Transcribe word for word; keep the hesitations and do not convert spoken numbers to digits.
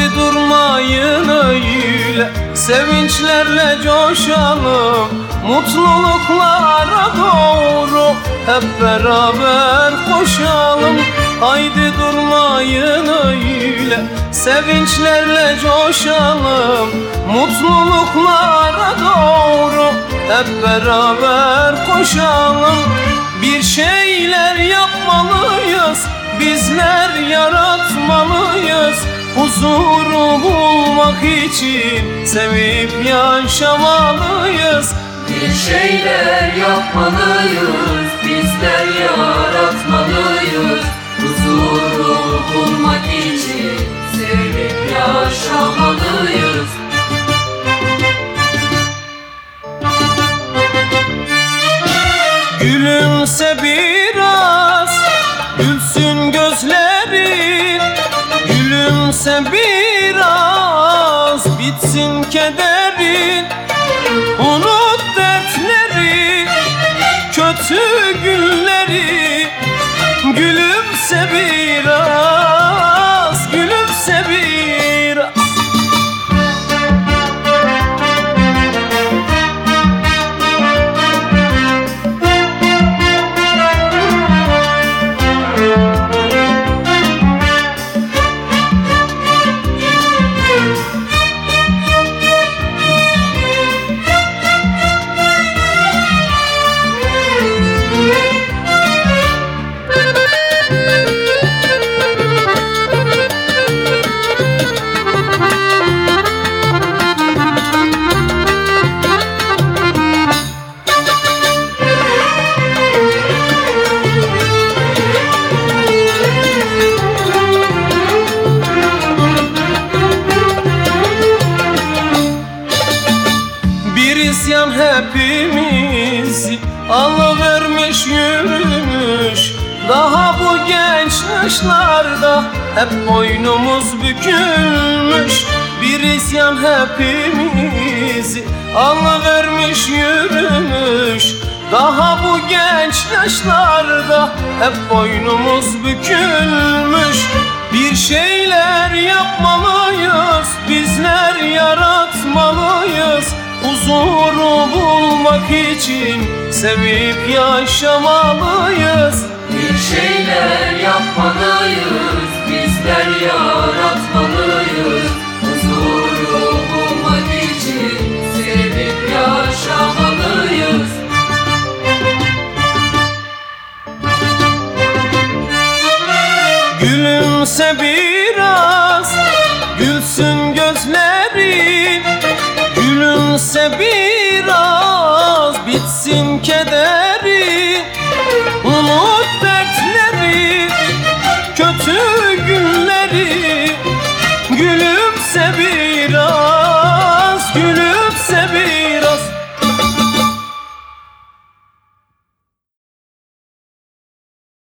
Haydi durmayın öyle, sevinçlerle coşalım, mutluluklara doğru hep beraber koşalım. Haydi durmayın öyle, sevinçlerle coşalım, mutluluklara doğru hep beraber koşalım. Bir şeyler yapmalıyız, bizler yaratmalıyız, huzuru bulmak için sevip yaşamalıyız. Bir şeyler yapmalıyız, bizler yaratmalıyız, huzuru bulmak için sevip yaşamalıyız. Gülümse biraz, gülsün gözlerin, gülümse biraz, bitsin kederin. Unut dertleri, kötü günleri, gülümse biraz, gülümse biraz. İsyan hepimizi alıvermiş yürümüş, daha bu genç yaşlarda hep boynumuz bükülmüş. Bir isyan hepimizi alıvermiş yürümüş, daha bu genç yaşlarda hep boynumuz bükülmüş. Bir şeyler yapmalıyız, bizler yaratmalıyız, huzuru bulmak için sevip yaşamalıyız. Bir şeyler yapmalıyız, bizler yaratmalıyız, huzuru bulmak için sevip yaşamalıyız. Gülümse biraz, gülsün gözlerin, gülümse biraz, bitsin kederin. Unut dertleri, kötü günleri, gülümse biraz, gülümse biraz.